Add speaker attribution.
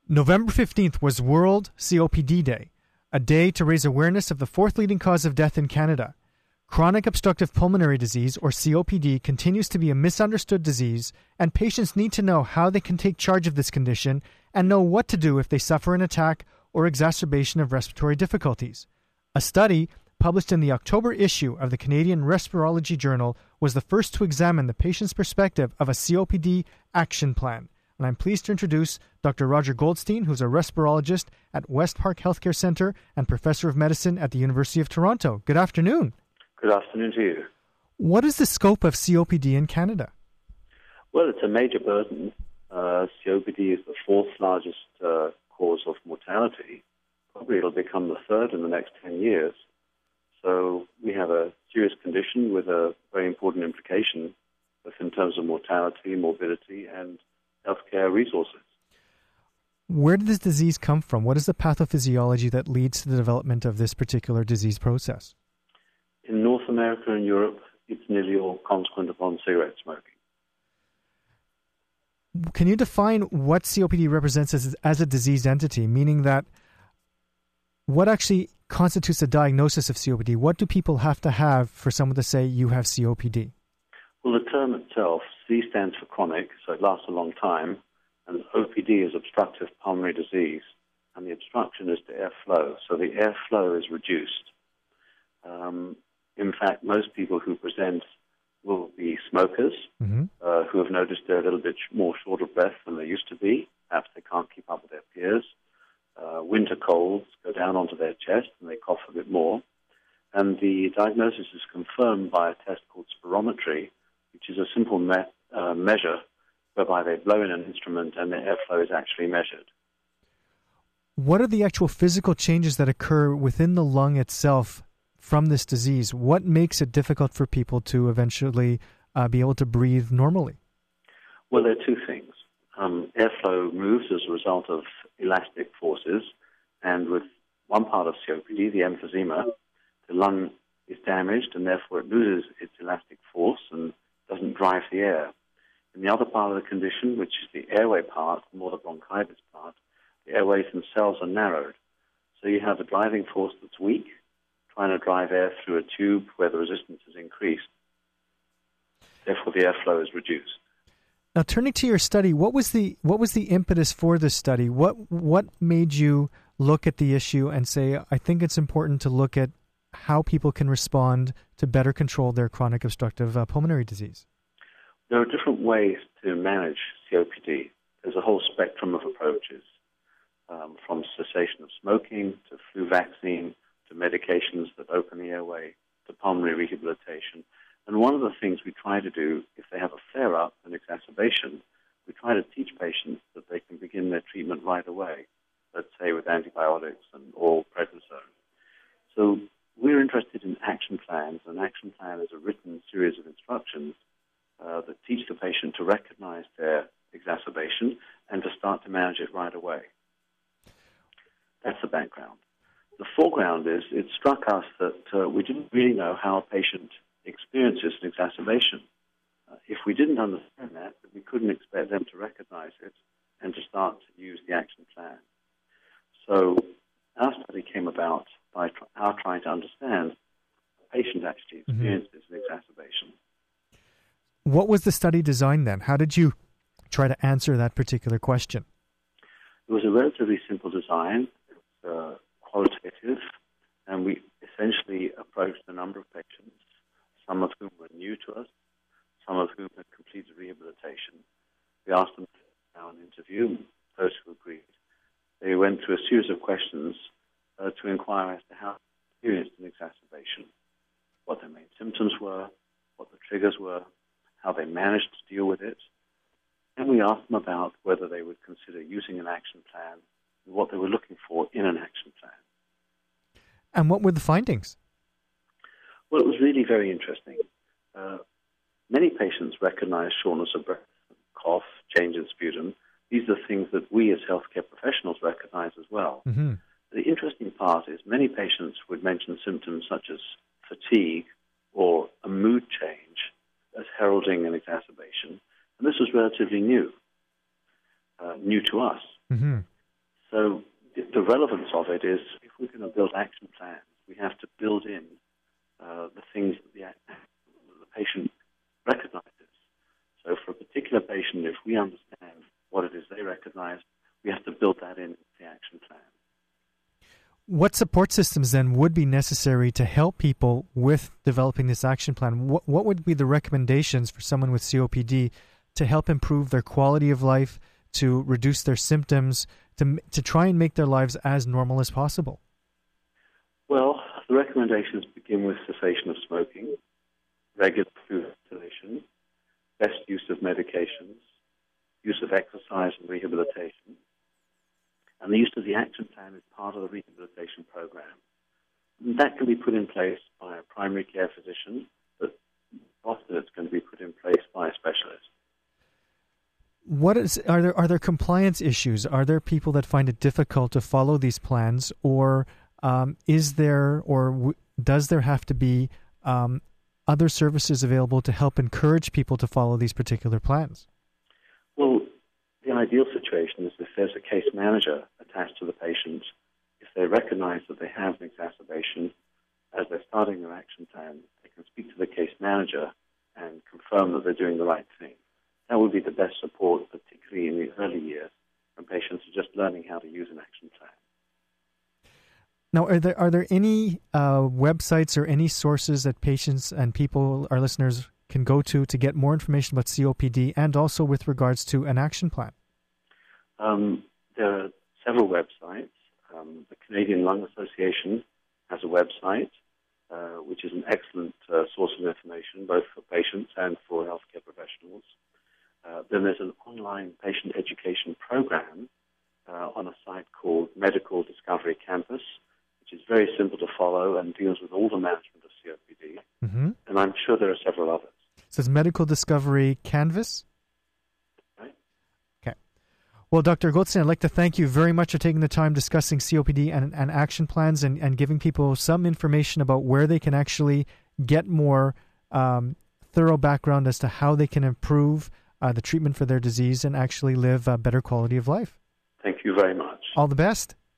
Speaker 1: November 15th was World COPD Day, a day to raise awareness of the fourth leading cause of death in Canada. Chronic obstructive pulmonary disease, or COPD, continues to be a misunderstood disease, and patients need to know how they can take charge of this condition and know what to do if they suffer an attack or exacerbation of respiratory difficulties. A study published in the October issue of the Canadian Respirology Journal was the first to examine the patient's perspective of a COPD action plan. And I'm pleased to introduce Dr. Roger Goldstein, who's a respirologist at West Park Healthcare Centre and professor of medicine at the University of Toronto. Good afternoon.
Speaker 2: Good afternoon to you.
Speaker 1: What is the scope of COPD in Canada?
Speaker 2: Well, it's a major burden. COPD is the fourth largest cause of mortality. Probably it'll become the third in the next 10 years. So we have a serious condition with a very important implication, both in terms of mortality, morbidity, and healthcare resources.
Speaker 1: Where did this disease come from? What is the pathophysiology that leads to the development of this particular disease process?
Speaker 2: In North America and Europe, it's nearly all consequent upon cigarette smoking.
Speaker 1: Can you define what COPD represents as a diseased entity, meaning that what actually constitutes a diagnosis of COPD? What do people have to have for someone to say you have COPD?
Speaker 2: Well, the term itself, C stands for chronic, so it lasts a long time, and OPD is obstructive pulmonary disease, and the obstruction is to airflow, so the airflow is reduced. In fact, most people who present will be smokers who have noticed they're a little bit more short of breath than they used to be. Perhaps they can't keep up with their peers. Winter colds go down onto their chest and they cough a bit more. And the diagnosis is confirmed by a test called spirometry, which is a simple measure whereby they blow in an instrument and the airflow is actually measured.
Speaker 1: What are the actual physical changes that occur within the lung itself from this disease? What makes it difficult for people to eventually be able to breathe normally?
Speaker 2: Well, there are two things. Airflow moves as a result of elastic forces, and with one part of COPD, the emphysema, the lung is damaged and therefore it loses its elastic force and doesn't drive the air. In the other part of the condition, which is the airway part, more the bronchitis part, the airways themselves are narrowed. So you have a driving force that's weak, trying to drive air through a tube where the resistance is increased. Therefore, the airflow is reduced.
Speaker 1: Now, turning to your study, what was the impetus for this study? What made you look at the issue and say, I think it's important to look at how people can respond to better control their chronic obstructive pulmonary disease?
Speaker 2: There are different ways to manage COPD. There's a whole spectrum of approaches, from cessation of smoking to flu vaccine to medications that open the airway to pulmonary rehabilitation. And one of the things we try to do, if they have a flare-up, an exacerbation, we try to teach patients that they can begin their treatment right away, let's say with antibiotics and oral prednisone. So we're interested in action plans. An action plan is a written series of instructions that teach the patient to recognize their exacerbation and to start to manage it right away. That's the background. The foreground is it struck us that we didn't really know how a patient experiences an exacerbation. If we didn't understand that, we couldn't expect them to recognize it and to start to use the action plan. So our study came about by our trying to understand the patient actually experiences an exacerbation.
Speaker 1: What was the study design then? How did you try to answer that particular question?
Speaker 2: It was a relatively simple design. It was qualitative, and we essentially approached a number of patients, some of whom were new to us, some of whom had completed rehabilitation. We asked them to sit down and interview those who agreed. They went through a series of questions to inquire as to how they experienced an exacerbation, what their main symptoms were, what the triggers were, how they managed to deal with it. And we asked them about whether they would consider using an action plan and what they were looking for in an action plan.
Speaker 1: And what were the findings?
Speaker 2: Well, it was really very interesting. Many patients recognize shortness of breath, cough, change in sputum. These are things that we as healthcare professionals recognize as well.
Speaker 1: Mm-hmm.
Speaker 2: The interesting part is many patients would mention symptoms such as fatigue or a mood change as heralding an exacerbation. And this was relatively new to us.
Speaker 1: Mm-hmm.
Speaker 2: So the relevance of it is, if we're going to build action plans, we have to build in the things that the patient recognizes. So for a particular patient, if we understand what it is they recognize, we have to build that in the action plan.
Speaker 1: What support systems then would be necessary to help people with developing this action plan? What would be the recommendations for someone with COPD to help improve their quality of life, to reduce their symptoms, to try and make their lives as normal as possible?
Speaker 2: Well, the recommendations begin with cessation of smoking, regular food ventilation, best use of medications, use of exercise and rehabilitation, and the use of the action plan is part of the rehabilitation program. And that can be put in place by a primary care physician, but often it's going to be put in place by a specialist.
Speaker 1: Are there compliance issues? Are there people that find it difficult to follow these plans, or does there have to be other services available to help encourage people to follow these particular plans?
Speaker 2: Well, the ideal situation is if there's a case manager attached to the patient, if they recognize that they have an exacerbation, as they're starting their action plan, they can speak to the case manager and confirm that they're doing the right thing. That would be the best support, particularly in the early years when patients are just learning how to use an action plan.
Speaker 1: Now, are there any websites or any sources that patients and people, our listeners, can go to get more information about COPD and also with regards to an action plan?
Speaker 2: There are several websites. The Canadian Lung Association has a website, which is an excellent source of information, both for patients and for healthcare professionals. Then there's an online patient education program on a site called Medical Discovery Campus, which is very simple to follow and deals with all the management of COPD. Mm-hmm. And I'm sure there are several others.
Speaker 1: So it's Medical Discovery Canvas?
Speaker 2: Right.
Speaker 1: Okay. Well, Dr. Goldstein, I'd like to thank you very much for taking the time discussing COPD and action plans and giving people some information about where they can actually get more thorough background as to how they can improve the treatment for their disease and actually live a better quality of life.
Speaker 2: Thank you very much.
Speaker 1: All the best.